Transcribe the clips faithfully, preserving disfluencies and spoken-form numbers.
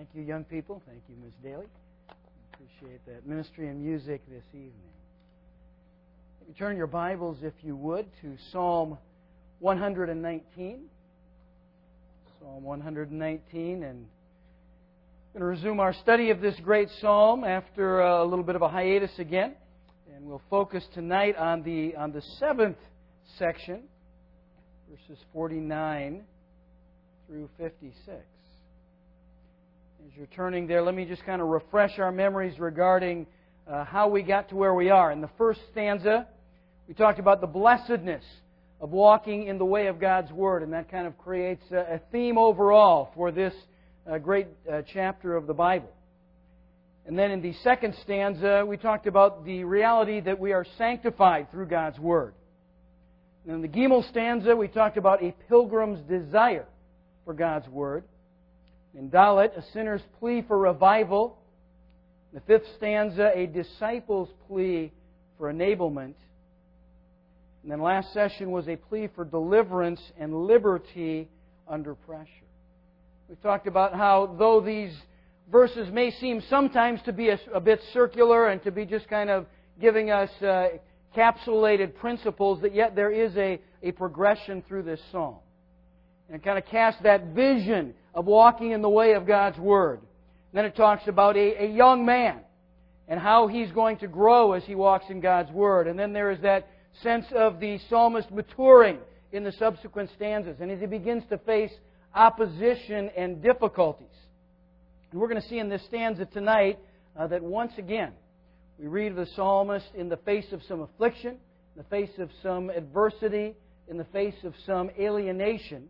Thank you, young people. Thank you, Miz Daly. Appreciate that ministry and music this evening. You turn your Bibles, if you would, to Psalm one nineteen. Psalm one nineteen, and we're going to resume our study of this great psalm after a little bit of a hiatus again. And we'll focus tonight on the on the seventh section, verses forty-nine through fifty-six. As you're turning there, let me just kind of refresh our memories regarding uh, how we got to where we are. In the first stanza, we talked about the blessedness of walking in the way of God's Word, and that kind of creates a, a theme overall for this uh, great uh, chapter of the Bible. And then in the second stanza, we talked about the reality that we are sanctified through God's Word. And in the Gimel stanza, we talked about a pilgrim's desire for God's Word. In Dalet, a sinner's plea for revival. In the fifth stanza, a disciple's plea for enablement. And then last session was a plea for deliverance and liberty under pressure. We talked about how, though these verses may seem sometimes to be a, a bit circular and to be just kind of giving us uh, capsulated principles, that yet there is a, a progression through this psalm. And it kind of casts that vision of walking in the way of God's Word. And then it talks about a, a young man and how he's going to grow as he walks in God's Word. And then there is that sense of the psalmist maturing in the subsequent stanzas, and as he begins to face opposition and difficulties. And we're going to see in this stanza tonight uh, that once again we read of the psalmist in the face of some affliction, in the face of some adversity, in the face of some alienation,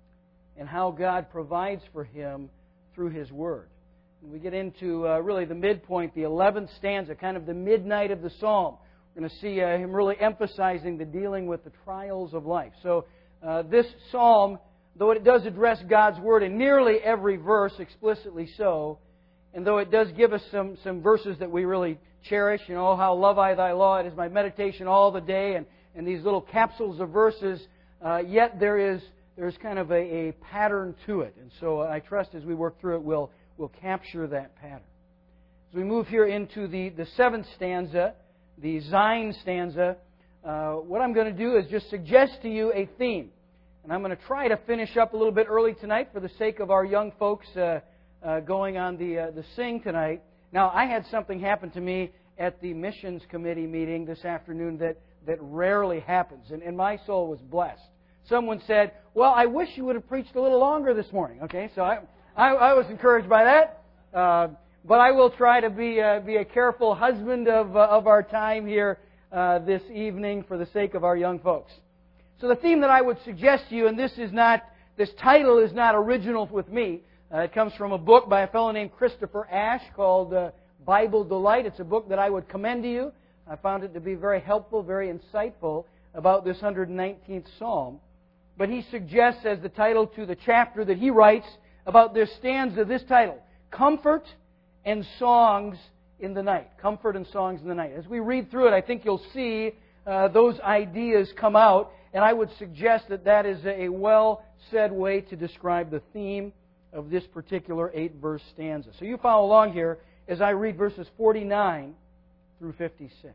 and how God provides for him through His Word. And we get into uh, really the midpoint, the eleventh stanza, kind of the midnight of the psalm. We're going to see uh, him really emphasizing the dealing with the trials of life. So uh, this psalm, though it does address God's Word in nearly every verse, explicitly so, and though it does give us some, some verses that we really cherish, you know, how love I Thy law, it is my meditation all the day, and, and these little capsules of verses, uh, yet there is there's kind of a, a pattern to it. And so I trust as we work through it, we'll, we'll capture that pattern. As we move here into the, the seventh stanza, the Zayin stanza, uh, what I'm going to do is just suggest to you a theme. And I'm going to try to finish up a little bit early tonight for the sake of our young folks uh, uh, going on the, uh, the sing tonight. Now, I had something happen to me at the missions committee meeting this afternoon that, that rarely happens, and, and my soul was blessed. Someone said, well, I wish you would have preached a little longer this morning. Okay, so I, I, I was encouraged by that. Uh, but I will try to be, uh, be a careful husband of, uh, of our time here uh, this evening for the sake of our young folks. So the theme that I would suggest to you, and this is not, this title is not original with me. Uh, it comes from a book by a fellow named Christopher Ash called uh, Bible Delight. It's a book that I would commend to you. I found it to be very helpful, very insightful about this one hundred nineteenth Psalm. But he suggests as the title to the chapter that he writes about this stanza, this title, Comfort and Songs in the Night. Comfort and Songs in the Night. As we read through it, I think you'll see uh, those ideas come out, and I would suggest that that is a well-said way to describe the theme of this particular eight-verse stanza. So you follow along here as I read verses forty-nine through fifty-six.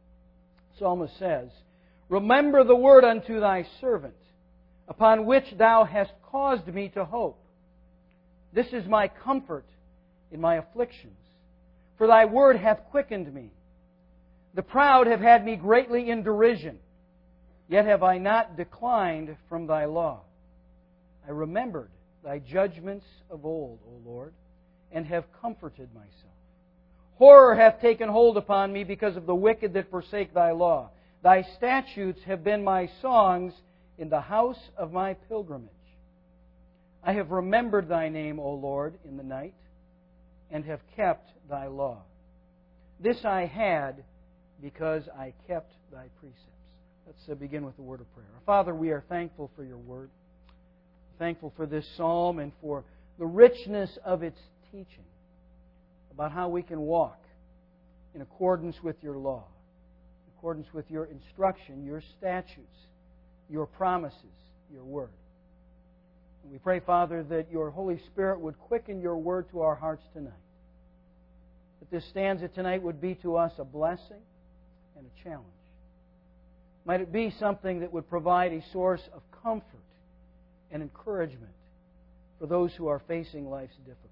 The psalmist says, Remember the word unto Thy servant, upon which Thou hast caused me to hope. This is my comfort in my afflictions, for Thy word hath quickened me. The proud have had me greatly in derision, yet have I not declined from Thy law. I remembered Thy judgments of old, O Lord, and have comforted myself. Horror hath taken hold upon me because of the wicked that forsake Thy law. Thy statutes have been my songs in the house of my pilgrimage. I have remembered Thy name, O Lord, in the night, and have kept Thy law. This I had because I kept Thy precepts. Let's uh, begin with the word of prayer. Father, we are thankful for Your word. Thankful for this psalm and for the richness of its teaching about how we can walk in accordance with Your law, in accordance with Your instruction, Your statutes, Your promises, Your word. We pray, Father, that your Holy Spirit would quicken your word to our hearts tonight. That this stanza tonight would be to us a blessing and a challenge. Might it be something that would provide a source of comfort and encouragement for those who are facing life's difficulties.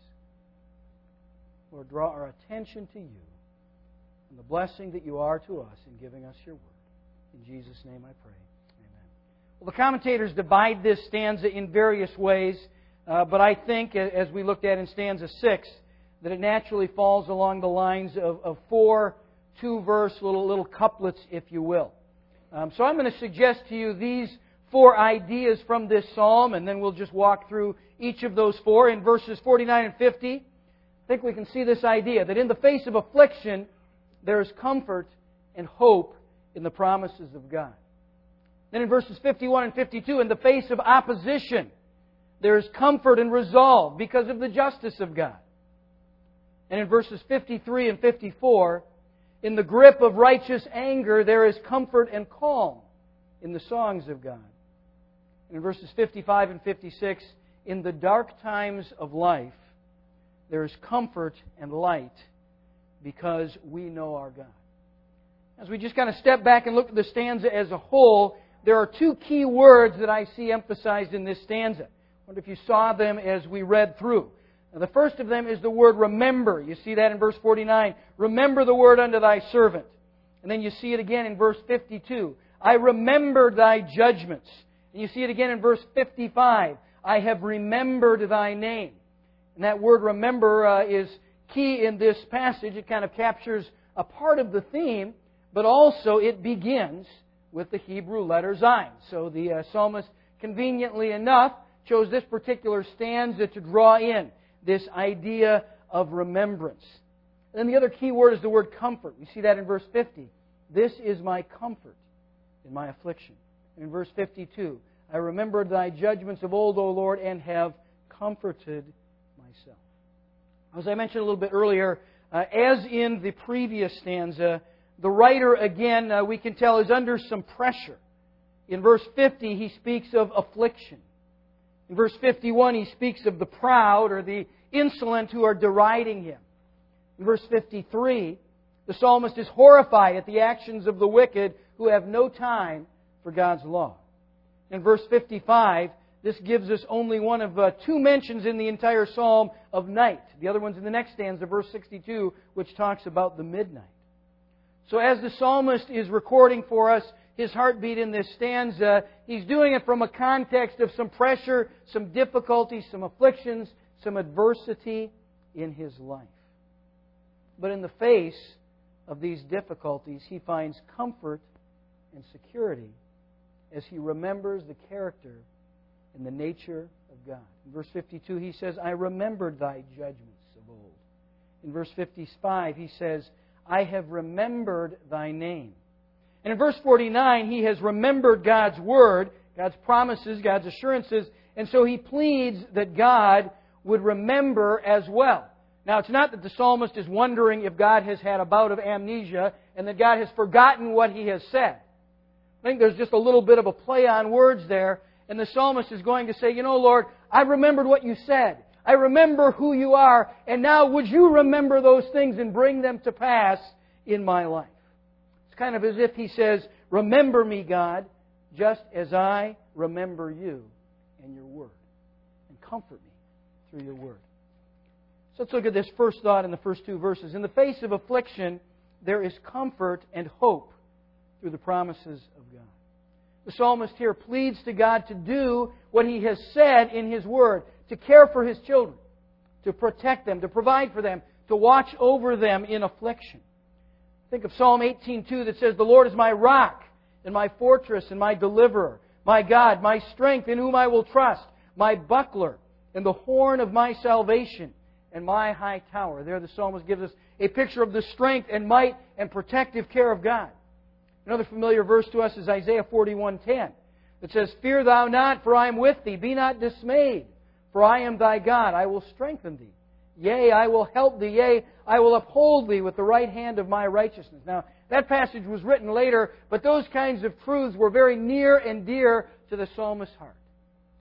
Lord, draw our attention to you and the blessing that you are to us in giving us your word. In Jesus' name I pray. Amen. Well, the commentators divide this stanza in various ways, uh, but I think, as we looked at in stanza six, that it naturally falls along the lines of, of four two-verse little, little couplets, if you will. Um, so I'm going to suggest to you these four ideas from this psalm, and then we'll just walk through each of those four. In verses forty-nine and fifty, I think we can see this idea that in the face of affliction, there is comfort and hope in the promises of God. Then in verses fifty-one and fifty-two, in the face of opposition, there is comfort and resolve because of the justice of God. And in verses fifty-three and fifty-four, in the grip of righteous anger, there is comfort and calm in the songs of God. And in verses fifty-five and fifty-six, in the dark times of life, there is comfort and light because we know our God. As we just kind of step back and look at the stanza as a whole, there are two key words that I see emphasized in this stanza. I wonder if you saw them as we read through. Now, the first of them is the word remember. You see that in verse forty-nine. Remember the word unto thy servant. And then you see it again in verse fifty-two. I remembered thy judgments. And you see it again in verse fifty-five. I have remembered thy name. And that word remember uh, is key in this passage. It kind of captures a part of the theme, but also it begins with the Hebrew letter Zayin. So the uh, psalmist, conveniently enough, chose this particular stanza to draw in this idea of remembrance. And then the other key word is the word comfort. We see that in verse fifty. This is my comfort in my affliction. And in verse fifty-two, I remembered thy judgments of old, O Lord, and have comforted myself. As I mentioned a little bit earlier, uh, as in the previous stanza, the writer, again, uh, we can tell, is under some pressure. In verse fifty, he speaks of affliction. In verse fifty-one, he speaks of the proud or the insolent who are deriding him. In verse fifty-three, the psalmist is horrified at the actions of the wicked who have no time for God's law. In verse fifty-five, this gives us only one of uh, two mentions in the entire psalm of night. The other one's in the next stanza, verse sixty-two, which talks about the midnight. So as the psalmist is recording for us his heartbeat in this stanza, he's doing it from a context of some pressure, some difficulties, some afflictions, some adversity in his life. But in the face of these difficulties, he finds comfort and security as he remembers the character and the nature of God. In verse fifty-two, he says, I remembered thy judgments of old. In verse fifty-five, he says, I have remembered thy name. And in verse forty-nine, he has remembered God's word, God's promises, God's assurances, and so he pleads that God would remember as well. Now, it's not that the psalmist is wondering if God has had a bout of amnesia and that God has forgotten what he has said. I think there's just a little bit of a play on words there, and the psalmist is going to say, you know, Lord, I remembered what you said. I remember who you are, and now would you remember those things and bring them to pass in my life? It's kind of as if he says, remember me, God, just as I remember you and your word. And comfort me through your word. So let's look at this first thought in the first two verses. In the face of affliction, there is comfort and hope through the promises of God. The psalmist here pleads to God to do what He has said in His Word, to care for His children, to protect them, to provide for them, to watch over them in affliction. Think of Psalm eighteen two that says, the Lord is my rock and my fortress and my deliverer, my God, my strength in whom I will trust, my buckler and the horn of my salvation and my high tower. There the psalmist gives us a picture of the strength and might and protective care of God. Another familiar verse to us is Isaiah forty-one ten. That says, fear thou not, for I am with thee. Be not dismayed, for I am thy God. I will strengthen thee. Yea, I will help thee. Yea, I will uphold thee with the right hand of my righteousness. Now, that passage was written later, but those kinds of truths were very near and dear to the psalmist's heart.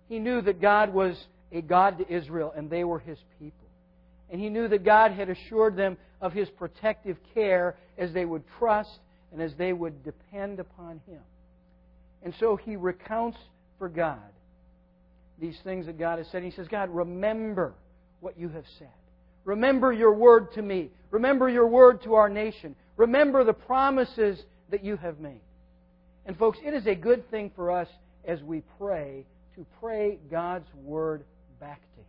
He knew that God was a God to Israel and they were His people. And he knew that God had assured them of His protective care as they would trust and as they would depend upon Him. And so he recounts for God these things that God has said. He says, God, remember what you have said. Remember your word to me. Remember your word to our nation. Remember the promises that you have made. And folks, it is a good thing for us as we pray to pray God's word back to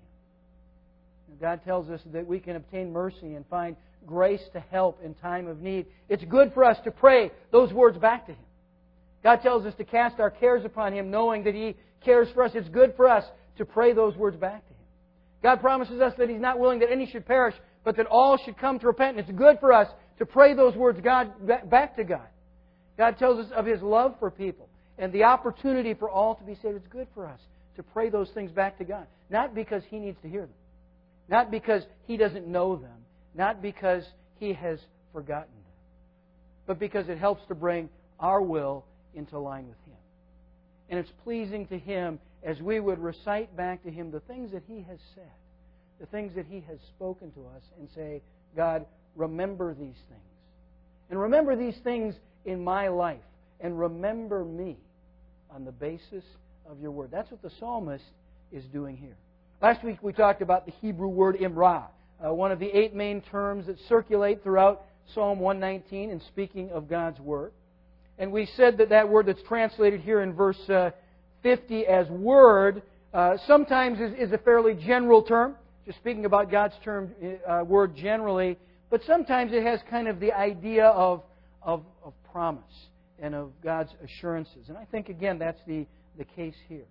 Him. God tells us that we can obtain mercy and find grace to help in time of need. It's good for us to pray those words back to Him. God tells us to cast our cares upon Him, knowing that He cares for us. It's good for us to pray those words back to Him. God promises us that He's not willing that any should perish, but that all should come to repentance. It's good for us to pray those words God back to God. God tells us of His love for people and the opportunity for all to be saved. It's good for us to pray those things back to God. Not because He needs to hear them. Not because He doesn't know them. Not because He has forgotten them. But because it helps to bring our will into line with Him. And it's pleasing to Him as we would recite back to Him the things that He has said, the things that He has spoken to us, and say, God, remember these things. And remember these things in my life. And remember me on the basis of your word. That's what the psalmist is doing here. Last week we talked about the Hebrew word imrah, uh, one of the eight main terms that circulate throughout Psalm one nineteen in speaking of God's word. And we said that that word that's translated here in verse uh, fifty as word uh, sometimes is, is a fairly general term, just speaking about God's term uh, word generally, but sometimes it has kind of the idea of, of, of promise and of God's assurances. And I think, again, that's the, the case here.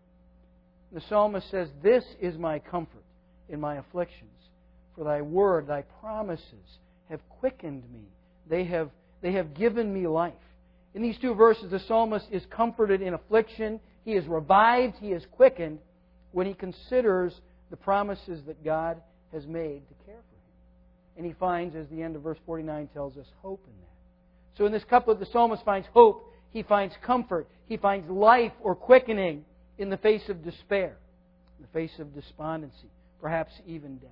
The psalmist says, this is my comfort in my afflictions, for thy word, thy promises have quickened me. They have, they have given me life. In these two verses, the psalmist is comforted in affliction. He is revived. He is quickened when he considers the promises that God has made to care for him. And he finds, as the end of verse forty-nine tells us, hope in that. So in this couplet, the psalmist finds hope. He finds comfort. He finds life or quickening in the face of despair, in the face of despondency, perhaps even death.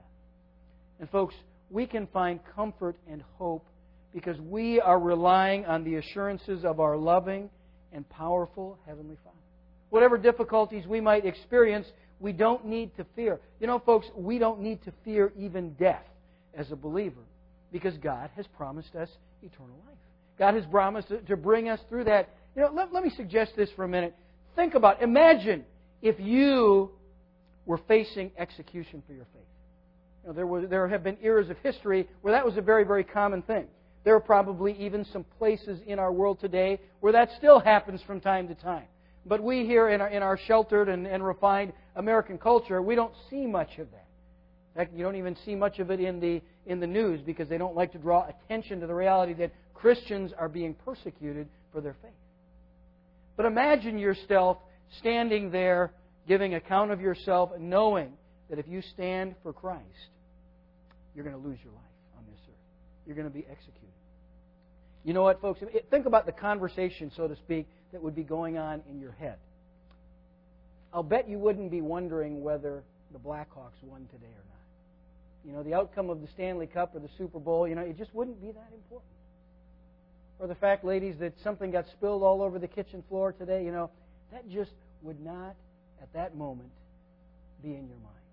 And folks, we can find comfort and hope because we are relying on the assurances of our loving and powerful Heavenly Father. Whatever difficulties we might experience, we don't need to fear. You know, folks, we don't need to fear even death as a believer because God has promised us eternal life. God has promised to bring us through that. You know, let, let me suggest this for a minute. Think about, imagine if you were facing execution for your faith. You know, there, were, there have been eras of history where that was a very, very common thing. There are probably even some places in our world today where that still happens from time to time. But we here in our, in our sheltered and, and refined American culture, we don't see much of that. In fact, you don't even see much of it in the, in the news because they don't like to draw attention to the reality that Christians are being persecuted for their faith. But imagine yourself standing there giving account of yourself and knowing that if you stand for Christ, you're going to lose your life on this earth. You're going to be executed. You know what, folks? Think about the conversation, so to speak, that would be going on in your head. I'll bet you wouldn't be wondering whether the Blackhawks won today or not. You know, the outcome of the Stanley Cup or the Super Bowl, you know, it just wouldn't be that important. Or the fact, ladies, that something got spilled all over the kitchen floor today, you know, that just would not, at that moment, be in your mind.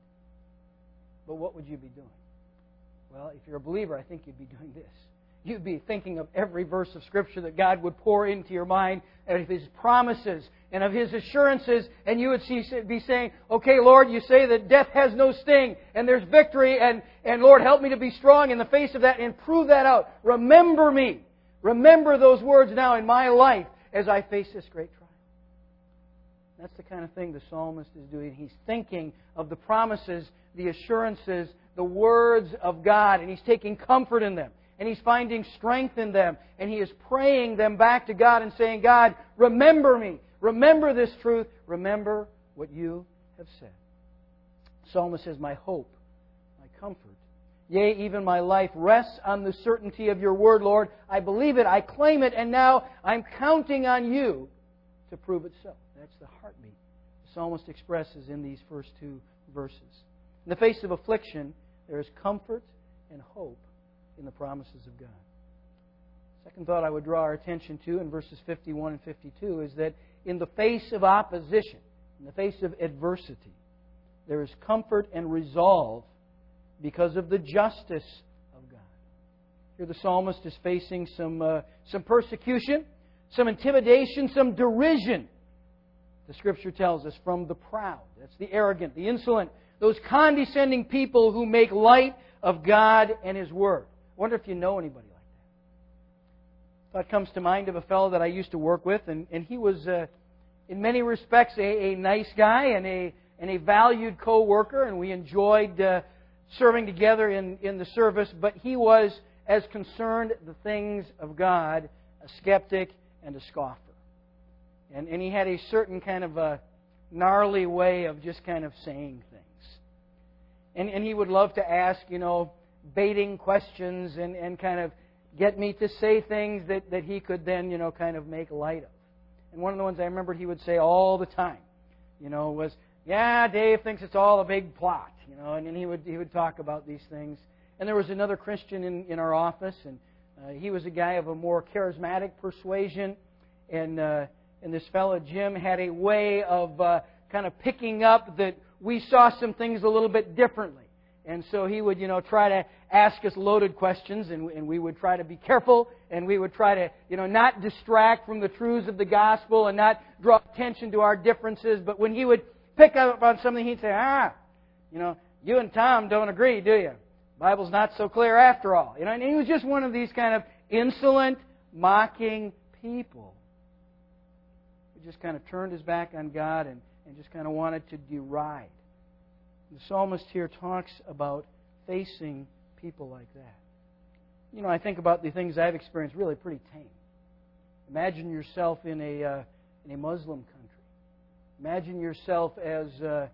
But what would you be doing? Well, if you're a believer, I think you'd be doing this. You'd be thinking of every verse of Scripture that God would pour into your mind, and of His promises and of His assurances, and you would see, be saying, okay, Lord, you say that death has no sting, and there's victory, and, and Lord, help me to be strong in the face of that, and prove that out. Remember me. Remember those words now in my life as I face this great trial. That's the kind of thing the psalmist is doing. He's thinking of the promises, the assurances, the words of God, and he's taking comfort in them. And he's finding strength in them. And he is praying them back to God and saying, God, remember me. Remember this truth. Remember what you have said. The psalmist says, my hope, my comfort, yea, even my life rests on the certainty of your word, Lord. I believe it, I claim it, and now I'm counting on you to prove it so. That's the heartbeat the psalmist expresses in these first two verses. In the face of affliction, there is comfort and hope in the promises of God. Second thought I would draw our attention to in verses fifty-one and fifty-two is that in the face of opposition, in the face of adversity, there is comfort and resolve because of the justice of God. Here the psalmist is facing some, uh, some persecution, some intimidation, some derision. The Scripture tells us from the proud. That's the arrogant, the insolent, those condescending people who make light of God and His Word. I wonder if you know anybody like that. Thought comes to mind of a fellow that I used to work with, and, and he was, uh, in many respects, a, a nice guy and a and a valued co-worker, and we enjoyed uh, serving together in, in the service. But he was, as concerned the things of God, a skeptic and a scoffer. And, and he had a certain kind of a gnarly way of just kind of saying things. And, and he would love to ask, you know, baiting questions and, and kind of get me to say things that, that he could then, you know, kind of make light of. And one of the ones I remembered he would say all the time, you know, was, yeah, Dave thinks it's all a big plot, you know, and, and he would he would talk about these things. And there was another Christian in, in our office, and uh, he was a guy of a more charismatic persuasion, and uh, and this fellow Jim had a way of uh, kind of picking up that we saw some things a little bit differently. And so he would, you know, try to ask us loaded questions, and, and we would try to be careful, and we would try to, you know, not distract from the truths of the gospel and not draw attention to our differences. But when he would pick up on something, he'd say, ah, you know, you and Tom don't agree, do you? The Bible's not so clear after all. You know, and he was just one of these kind of insolent, mocking people who just kind of turned his back on God and, and just kind of wanted to deride. The psalmist here talks about facing people like that. You know, I think about the things I've experienced, really pretty tame. Imagine yourself in a uh, in a Muslim country. Imagine yourself as uh,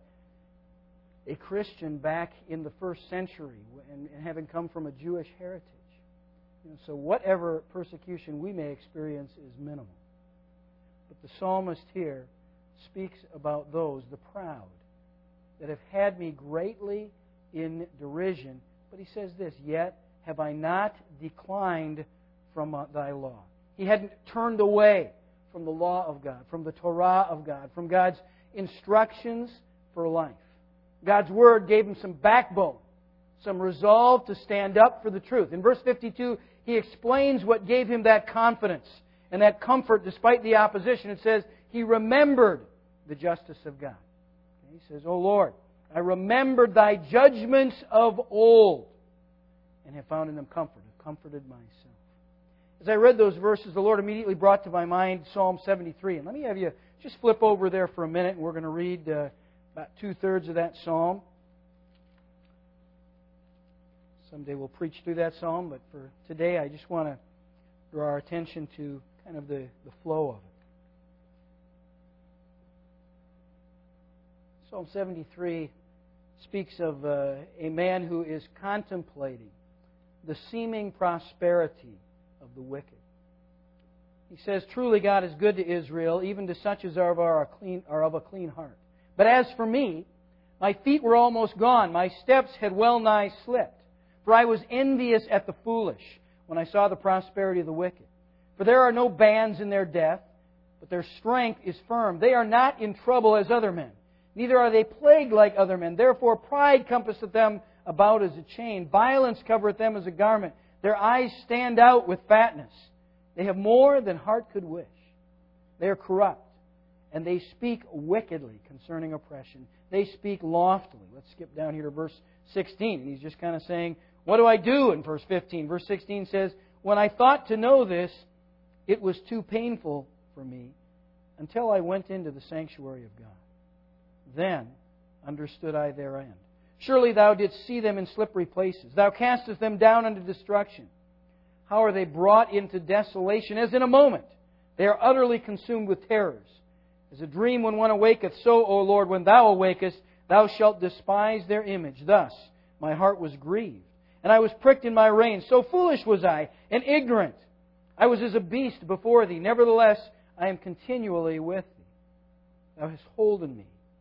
a Christian back in the first century and, and having come from a Jewish heritage. You know, so whatever persecution we may experience is minimal. But the psalmist here speaks about those, the proud, that have had me greatly in derision. But he says this, yet have I not declined from thy law. He hadn't turned away from the law of God, from the Torah of God, from God's instructions for life. God's Word gave him some backbone, some resolve to stand up for the truth. In verse fifty-two, he explains what gave him that confidence and that comfort despite the opposition. It says, he remembered the justice of God. He says, O Lord, I remembered thy judgments of old and have found in them comfort, have comforted myself. As I read those verses, the Lord immediately brought to my mind Psalm seventy-three. And let me have you just flip over there for a minute, and we're going to read uh, about two-thirds of that psalm. Someday we'll preach through that psalm, but for today I just want to draw our attention to kind of the, the flow of it. Psalm seventy-three speaks of uh, a man who is contemplating the seeming prosperity of the wicked. He says, truly God is good to Israel, even to such as are of, our clean, are of a clean heart. But as for me, my feet were almost gone, my steps had well nigh slipped. For I was envious at the foolish when I saw the prosperity of the wicked. For there are no bands in their death, but their strength is firm. They are not in trouble as other men, neither are they plagued like other men. Therefore pride compasseth them about as a chain. Violence covereth them as a garment. Their eyes stand out with fatness. They have more than heart could wish. They are corrupt, and they speak wickedly concerning oppression. They speak loftily. Let's skip down here to verse sixteen. He's just kind of saying, what do I do in verse fifteen? Verse sixteen says, when I thought to know this, it was too painful for me until I went into the sanctuary of God. Then understood I their end. Surely thou didst see them in slippery places. Thou castest them down unto destruction. How are they brought into desolation as in a moment? They are utterly consumed with terrors. As a dream when one awaketh, so, O Lord, when thou awakest, thou shalt despise their image. Thus my heart was grieved, and I was pricked in my reins. So foolish was I, and ignorant. I was as a beast before thee. Nevertheless, I am continually with thee. Thou hast holden me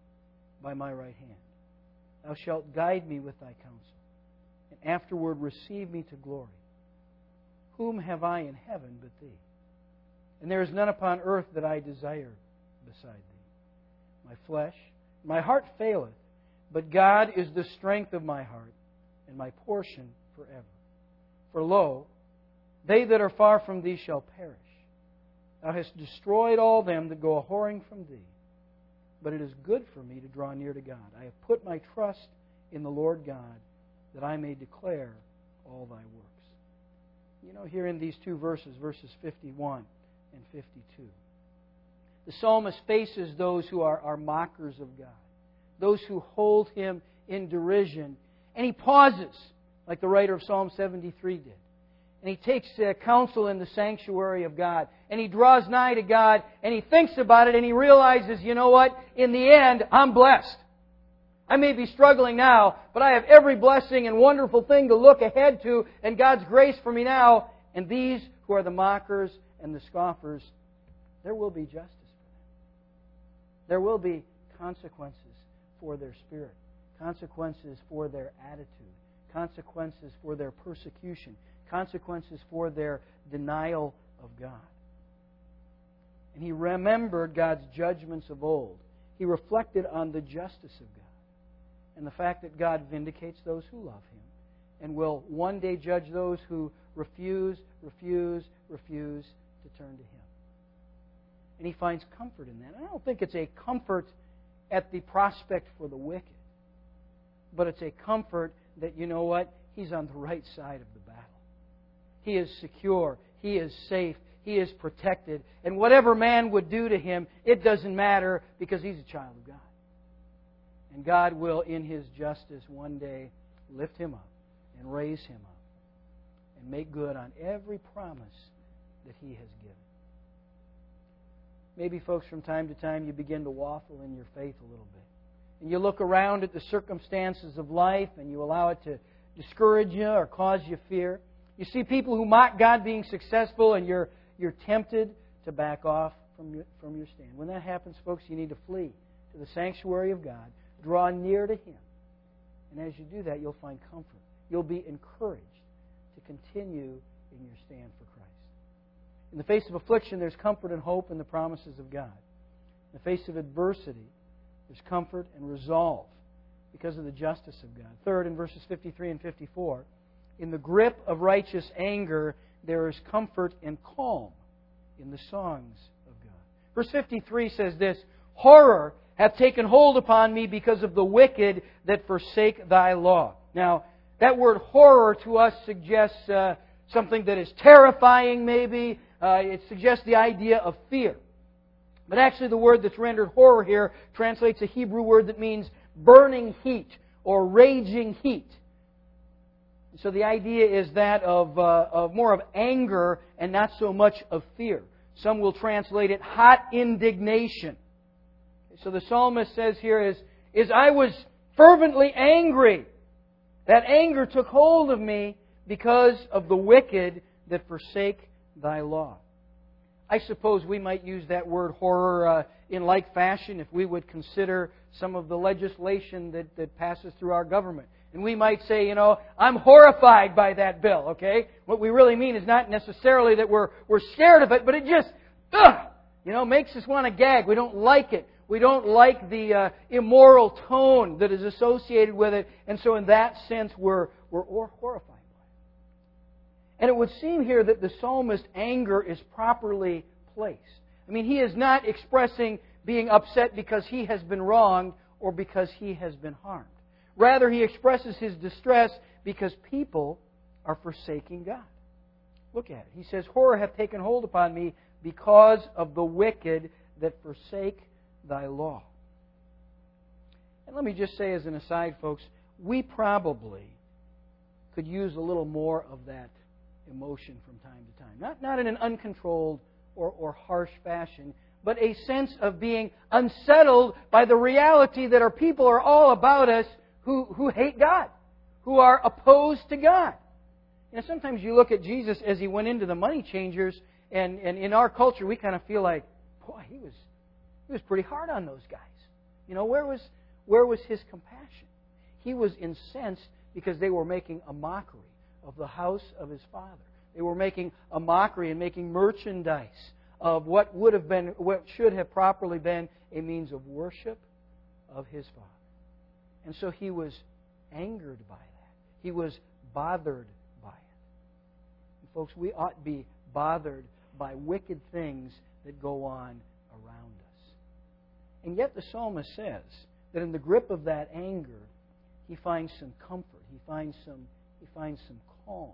by my right hand. Thou shalt guide me with thy counsel, and afterward receive me to glory. Whom have I in heaven but thee? And there is none upon earth that I desire beside thee. My flesh, my heart faileth, but God is the strength of my heart, and my portion forever. For lo, they that are far from thee shall perish. Thou hast destroyed all them that go a-whoring from thee. But it is good for me to draw near to God. I have put my trust in the Lord God, that I may declare all thy works. You know, here in these two verses, verses fifty-one and fifty-two, the psalmist faces those who are, are mockers of God, those who hold Him in derision. And he pauses, like the writer of Psalm seventy-three did. And he takes uh, counsel in the sanctuary of God. And he draws nigh to God, and he thinks about it, and he realizes, you know what? In the end, I'm blessed. I may be struggling now, but I have every blessing and wonderful thing to look ahead to, and God's grace for me now. And these who are the mockers and the scoffers, there will be justice for them. There will be consequences for their spirit, consequences for their attitude, consequences for their persecution, consequences for their denial of God. And he remembered God's judgments of old. He reflected on the justice of God and the fact that God vindicates those who love Him and will one day judge those who refuse, refuse, refuse to turn to Him. And he finds comfort in that. And I don't think it's a comfort at the prospect for the wicked, but it's a comfort that, you know what, he's on the right side of the battle. He is secure. He is safe. He is protected. And whatever man would do to him, it doesn't matter because he's a child of God. And God will, in His justice, one day lift him up and raise him up and make good on every promise that He has given. Maybe, folks, from time to time you begin to waffle in your faith a little bit. And you look around at the circumstances of life and you allow it to discourage you or cause you fear. You see people who mock God being successful, and you're you're tempted to back off from your, from your stand. When that happens, folks, you need to flee to the sanctuary of God. Draw near to Him. And as you do that, you'll find comfort. You'll be encouraged to continue in your stand for Christ. In the face of affliction, there's comfort and hope in the promises of God. In the face of adversity, there's comfort and resolve because of the justice of God. Third, in verses fifty-three and fifty-four, in the grip of righteous anger, there is comfort and calm in the songs of God. Verse fifty-three says this, horror hath taken hold upon me because of the wicked that forsake thy law. Now, that word horror to us suggests uh, something that is terrifying maybe. Uh, it suggests the idea of fear. But actually the word that's rendered horror here translates a Hebrew word that means burning heat or raging heat. So the idea is that of, uh, of more of anger and not so much of fear. Some will translate it hot indignation. So the psalmist says here is, is I was fervently angry. That anger took hold of me because of the wicked that forsake thy law. I suppose we might use that word horror uh, in like fashion if we would consider some of the legislation that, that passes through our government. And we might say, you know, I'm horrified by that bill, okay? What we really mean is not necessarily that we're we're scared of it, but it just, ugh, you know, makes us want to gag. We don't like it. We don't like the uh, immoral tone that is associated with it. And so in that sense, we're, we're horrified by it. And it would seem here that the psalmist's anger is properly placed. I mean, he is not expressing being upset because he has been wronged or because he has been harmed. Rather, he expresses his distress because people are forsaking God. Look at it. He says, horror hath taken hold upon me because of the wicked that forsake thy law. And let me just say as an aside, folks, we probably could use a little more of that emotion from time to time. Not, not in an uncontrolled or, or harsh fashion, but a sense of being unsettled by the reality that our people are all about us who, who hate God, who are opposed to God. You know, sometimes you look at Jesus as He went into the money changers, and, and in our culture we kind of feel like, boy, He was He was pretty hard on those guys. You know, where was where was his compassion? He was incensed because they were making a mockery of the house of his father. They were making a mockery and making merchandise of what would have been, what should have properly been a means of worship of his father. And so he was angered by that. He was bothered by it. And folks, we ought to be bothered by wicked things that go on around us. And yet the psalmist says that in the grip of that anger, he finds some comfort. He finds some, he finds some calm.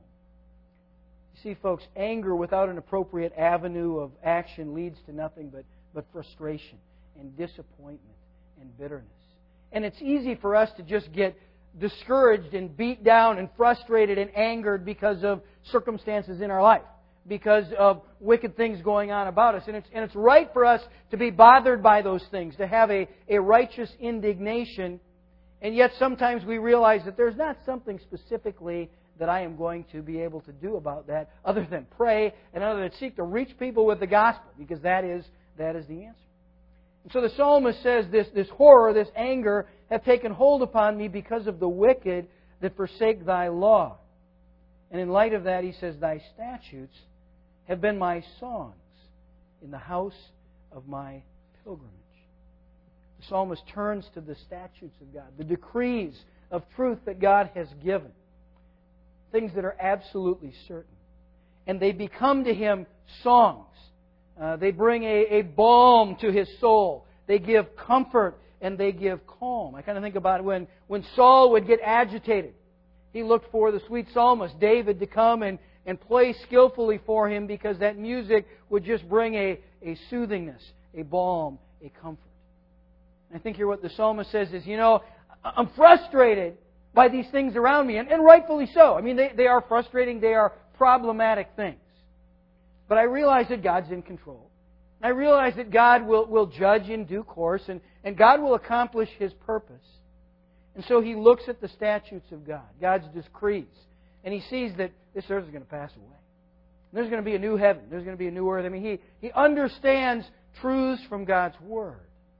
You see, folks, anger without an appropriate avenue of action leads to nothing but, but frustration and disappointment and bitterness. And it's easy for us to just get discouraged and beat down and frustrated and angered because of circumstances in our life, because of wicked things going on about us. And it's, and it's right for us to be bothered by those things, to have a, a righteous indignation. And yet sometimes we realize that there's not something specifically that I am going to be able to do about that other than pray and other than seek to reach people with the gospel, because that is, that is the answer. And so the psalmist says this, this horror, this anger have taken hold upon me because of the wicked that forsake thy law. And in light of that, he says, thy statutes have been my songs in the house of my pilgrimage. The psalmist turns to the statutes of God, the decrees of truth that God has given, things that are absolutely certain. And they become to him songs. Uh, they bring a, a balm to his soul. They give comfort and they give calm. I kind of think about when, when Saul would get agitated. He looked for the sweet psalmist, David, to come and, and play skillfully for him, because that music would just bring a, a soothingness, a balm, a comfort. And I think here what the psalmist says is, you know, I'm frustrated by these things around me, and, and rightfully so. I mean, they, they are frustrating, they are problematic things. But I realize that God's in control. I realize that God will, will judge in due course, and, and God will accomplish His purpose. And so he looks at the statutes of God, God's decrees, and he sees that this earth is going to pass away. There's going to be a new heaven. There's going to be a new earth. I mean, he, he understands truths from God's Word,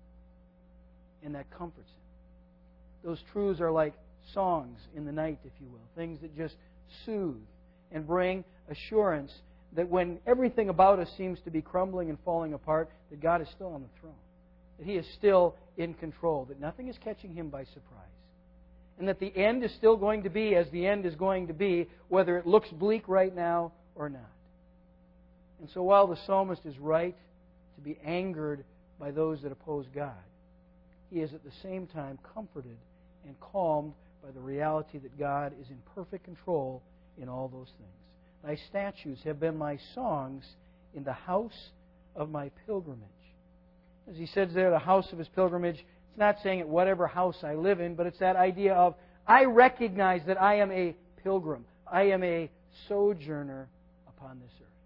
and that comforts him. Those truths are like songs in the night, if you will, things that just soothe and bring assurance that when everything about us seems to be crumbling and falling apart, that God is still on the throne, that He is still in control, that nothing is catching Him by surprise, and that the end is still going to be as the end is going to be, whether it looks bleak right now or not. And so while the psalmist is right to be angered by those that oppose God, he is at the same time comforted and calmed by the reality that God is in perfect control in all those things. Thy statutes have been my songs in the house of my pilgrimage. As he says there, the house of his pilgrimage, it's not saying at whatever house I live in, but it's that idea of, I recognize that I am a pilgrim. I am a sojourner upon this earth.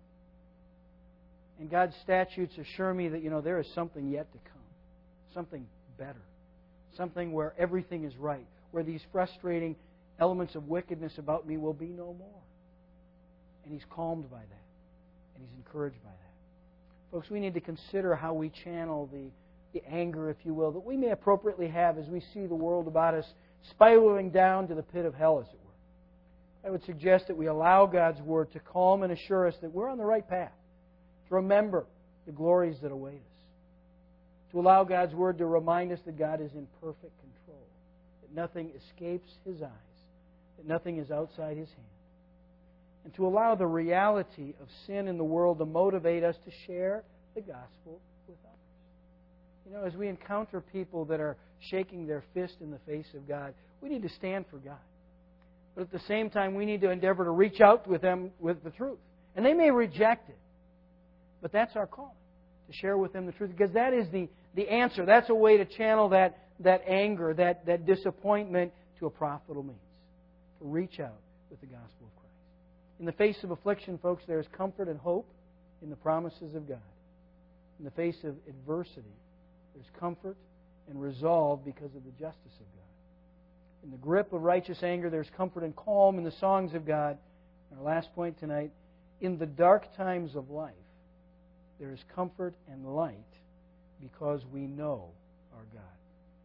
And God's statutes assure me that, you know, there is something yet to come. Something better. Something where everything is right. Where these frustrating elements of wickedness about me will be no more. And He's calmed by that. And He's encouraged by that. Folks, we need to consider how we channel the, the anger, if you will, that we may appropriately have as we see the world about us spiraling down to the pit of hell, as it were. I would suggest that we allow God's Word to calm and assure us that we're on the right path. To remember the glories that await us. To allow God's Word to remind us that God is in perfect control. That nothing escapes His eyes. That nothing is outside His hand. And to allow the reality of sin in the world to motivate us to share the gospel with others. You know, as we encounter people that are shaking their fist in the face of God, we need to stand for God. But at the same time, we need to endeavor to reach out with them with the truth. And they may reject it. But that's our call, to share with them the truth. Because that is the, the answer. That's a way to channel that, that anger, that, that disappointment to a profitable means. To reach out with the gospel of Christ. In the face of affliction, folks, there is comfort and hope in the promises of God. In the face of adversity, there's comfort and resolve because of the justice of God. In the grip of righteous anger, there's comfort and calm in the songs of God. And our last point tonight, in the dark times of life, there is comfort and light because we know our God.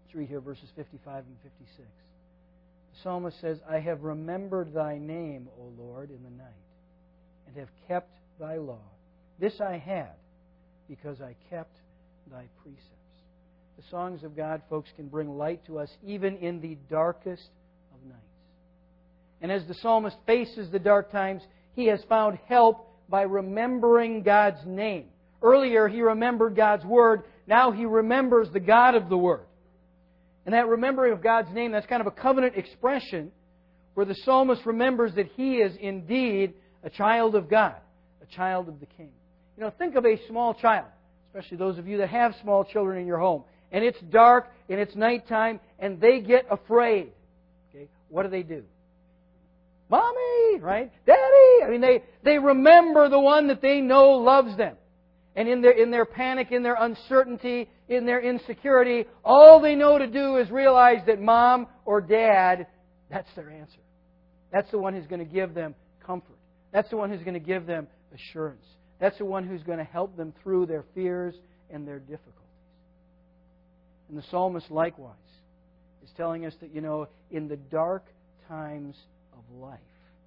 Let's read here verses fifty-five and fifty-six. The psalmist says, I have remembered thy name, O Lord, in the night, and have kept thy law. This I had, because I kept thy precepts. The songs of God, folks, can bring light to us even in the darkest of nights. And as the psalmist faces the dark times, he has found help by remembering God's name. Earlier, he remembered God's Word. Now he remembers the God of the Word. And that remembering of God's name, that's kind of a covenant expression where the psalmist remembers that he is indeed a child of God, a child of the King. You know, think of a small child, especially those of you that have small children in your home. And it's dark, and it's nighttime, and they get afraid. Okay, what do they do? Mommy, right? Daddy! I mean, they, they remember the one that they know loves them. And in their, in their panic, in their uncertainty, in their insecurity, all they know to do is realize that Mom or Dad, that's their answer. That's the one who's going to give them comfort. That's the one who's going to give them assurance. That's the one who's going to help them through their fears and their difficulties. And the psalmist likewise is telling us that, you know, in the dark times of life,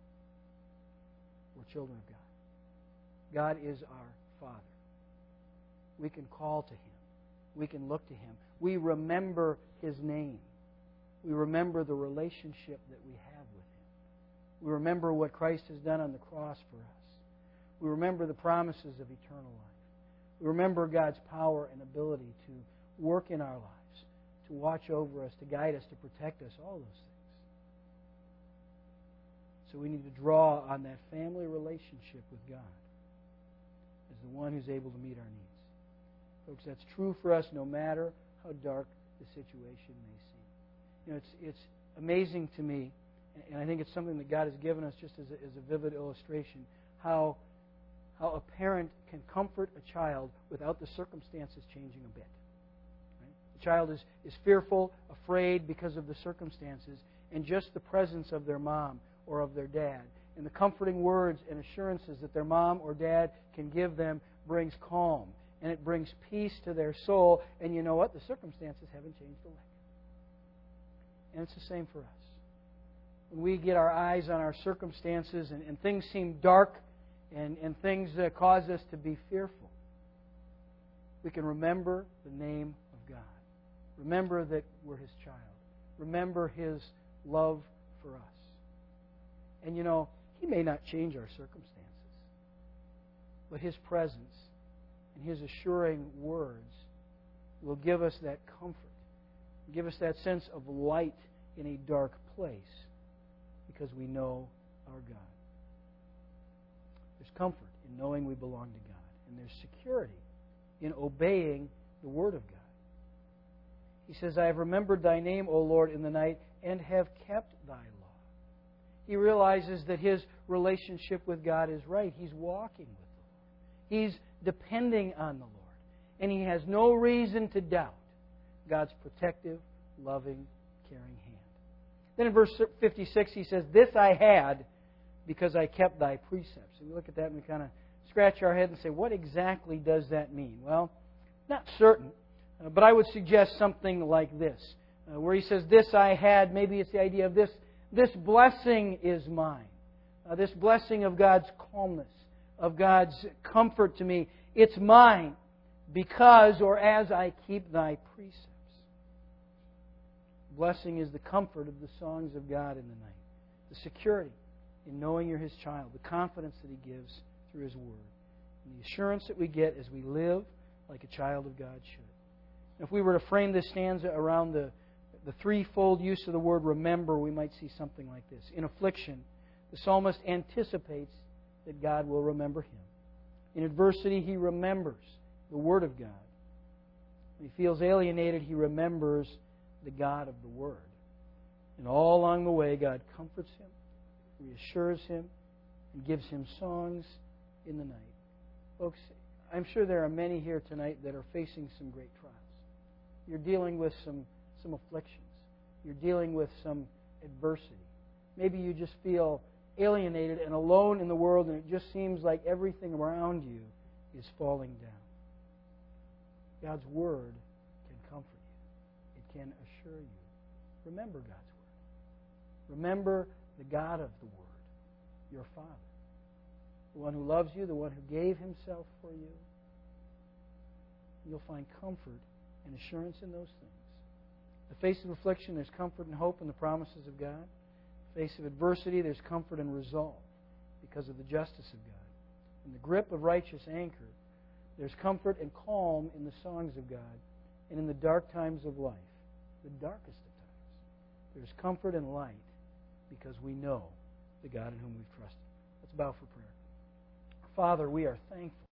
we're children of God. God is our Father. We can call to Him. We can look to Him. We remember His name. We remember the relationship that we have with Him. We remember what Christ has done on the cross for us. We remember the promises of eternal life. We remember God's power and ability to work in our lives, to watch over us, to guide us, to protect us, all those things. So we need to draw on that family relationship with God as the one who's able to meet our needs. Folks, that's true for us no matter how dark the situation may seem. You know, it's it's amazing to me, and I think it's something that God has given us just as a, as a vivid illustration, how how a parent can comfort a child without the circumstances changing a bit. Right? The child is, is fearful, afraid because of the circumstances, and just the presence of their mom or of their dad, and the comforting words and assurances that their mom or dad can give them brings calm. And it brings peace to their soul. And you know what? The circumstances haven't changed a lick. And it's the same for us. When we get our eyes on our circumstances and, and things seem dark and, and things uh, cause us to be fearful, we can remember the name of God. Remember that we're His child. Remember His love for us. And you know, He may not change our circumstances, but His presence and His assuring words will give us that comfort, give us that sense of light in a dark place because we know our God. There's comfort in knowing we belong to God, and there's security in obeying the Word of God. He says, I have remembered thy name, O Lord, in the night, and have kept thy law. He realizes that his relationship with God is right. He's walking with the Lord. He's depending on the Lord. And he has no reason to doubt God's protective, loving, caring hand. Then in verse fifty-six he says, This I had because I kept thy precepts. And we look at that and we kind of scratch our head and say, what exactly does that mean? Well, not certain, uh, but I would suggest something like this. Uh, where he says, This I had, maybe it's the idea of this, this blessing is mine. Uh, this blessing of God's calmness, of God's comfort to me. It's mine because or as I keep thy precepts. Blessing is the comfort of the songs of God in the night. The security in knowing you're His child. The confidence that He gives through His Word. And the assurance that we get as we live like a child of God should. If we were to frame this stanza around the, the threefold use of the word remember, we might see something like this. In affliction, the psalmist anticipates that God will remember him. In adversity, he remembers the Word of God. When he feels alienated, he remembers the God of the Word. And all along the way, God comforts him, reassures him, and gives him songs in the night. Folks, I'm sure there are many here tonight that are facing some great trials. You're dealing with some, some afflictions. You're dealing with some adversity. Maybe you just feel alienated and alone in the world, and it just seems like everything around you is falling down. God's Word can comfort you. It can assure you. Remember God's Word. Remember the God of the Word, your Father, the one who loves you, the one who gave Himself for you. You'll find comfort and assurance in those things. In the face of affliction, there's comfort and hope in the promises of God. In the face of adversity, there's comfort and resolve because of the justice of God. In the grip of righteous anchor, there's comfort and calm in the songs of God. And in the dark times of life, the darkest of times, there's comfort and light because we know the God in whom we've trusted. Let's bow for prayer. Father, we are thankful